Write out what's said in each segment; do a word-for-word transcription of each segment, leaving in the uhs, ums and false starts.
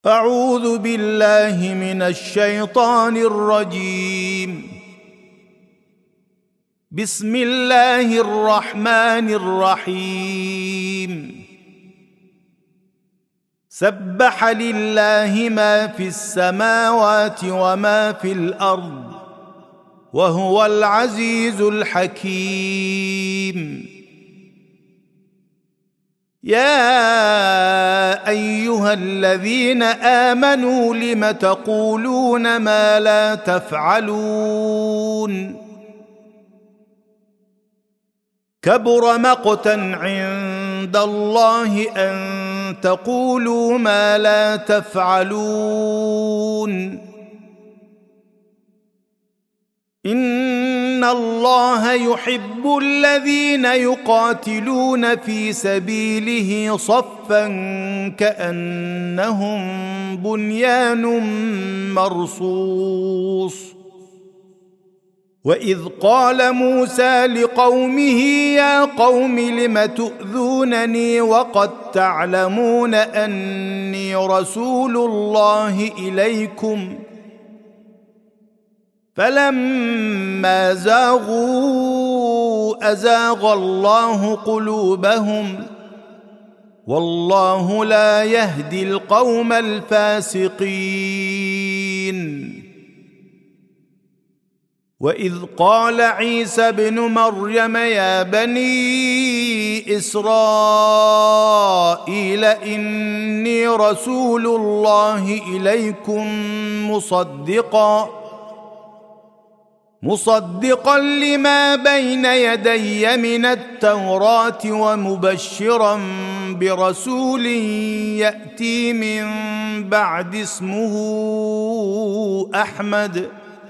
أعوذ بالله من الشيطان الرجيم. بسم الله الرحمن الرحيم. سبح لله ما في السماوات وما في الأرض وهو العزيز الحكيم. يا أيها الذين آمنوا لم تقولون ما لا تفعلون؟ كبر مقتا عند الله أن تقولوا ما لا تفعلون. إن الله يحب الذين يقاتلون في سبيله صفا كأنهم بنيان مرصوص. وإذ قال موسى لقومه يا قوم لم تؤذونني وقد تعلمون أني رسول الله إليكم فلما زاغوا أزاغ الله قلوبهم والله لا يهدي القوم الفاسقين. وإذ قال عيسى ابن مريم يا بني إسرائيل إني رسول الله إليكم مصدقاً مصدقا لما بين يدي من التوراة ومبشرا برسول يأتي من بعد اسمه أحمد.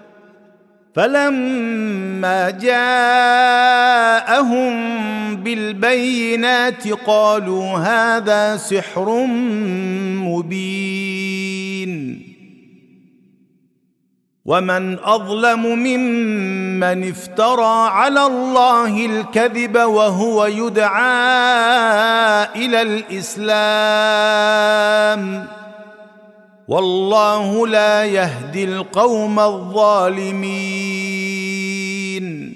فلما جاءهم بالبينات قالوا هذا سحر مبين. ومن أظلم ممن افترى على الله الكذب وهو يدعى إلى الإسلام والله لا يهدي القوم الظالمين.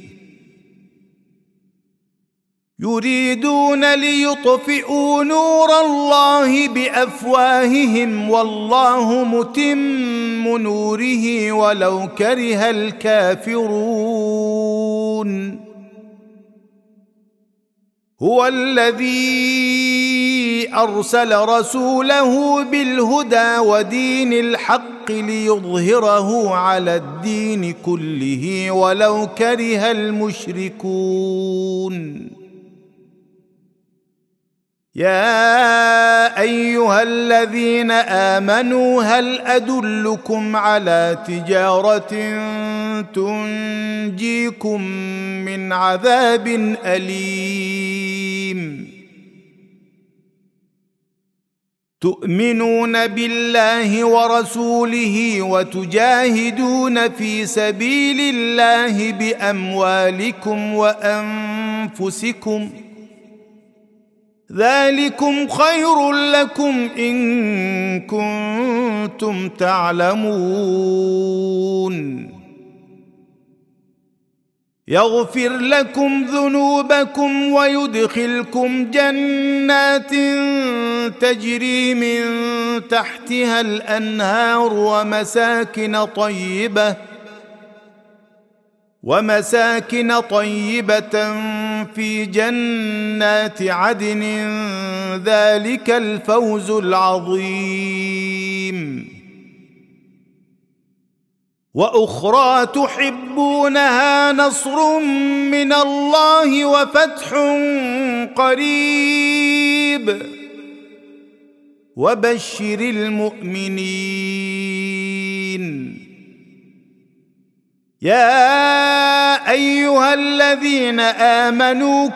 يريدون ليطفئوا نور الله بأفواههم والله متم نوره ولو كره الكافرون. هو الذي أرسل رسوله بالهدى ودين الحق ليظهره على الدين كله ولو كره المشركون. يا أيها الذين آمنوا هل أدلكم على تجارة تنجيكم من عذاب أليم؟ تؤمنون بالله ورسوله وتجاهدون في سبيل الله بأموالكم وأنفسكم ذلكم خير لكم إن كنتم تعلمون. يغفر لكم ذنوبكم ويدخلكم جنات تجري من تحتها الأنهار ومساكن طيبة ومساكن طيبة في جنات عدن ذلك الفوز العظيم. وأخرى تحبونها نصر من الله وفتح قريب وبشر المؤمنين. يا أيها الذين آمنوا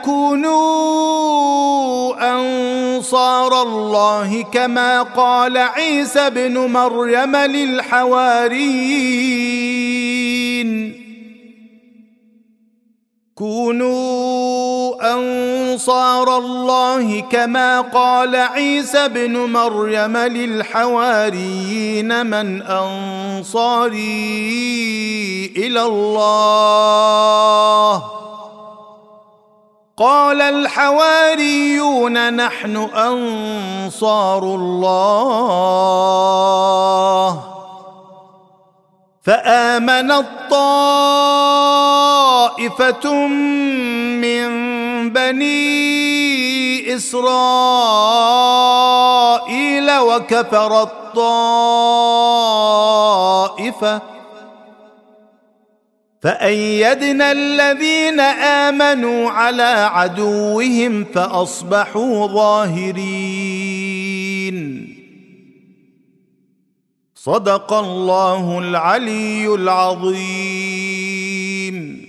كونوا أنصار الله كما قال عيسى ابن مريم للحواريين كونوا أنصار الله كما قال عيسى ابن مريم للحواريين من أنصاري إلى الله قال الحواريون نحن أنصار الله فآمنت طائفة من بني إسرائيل وكفرت طائفة فأيدنا الذين آمنوا على عدوهم فأصبحوا ظاهرين. صدق الله العلي العظيم.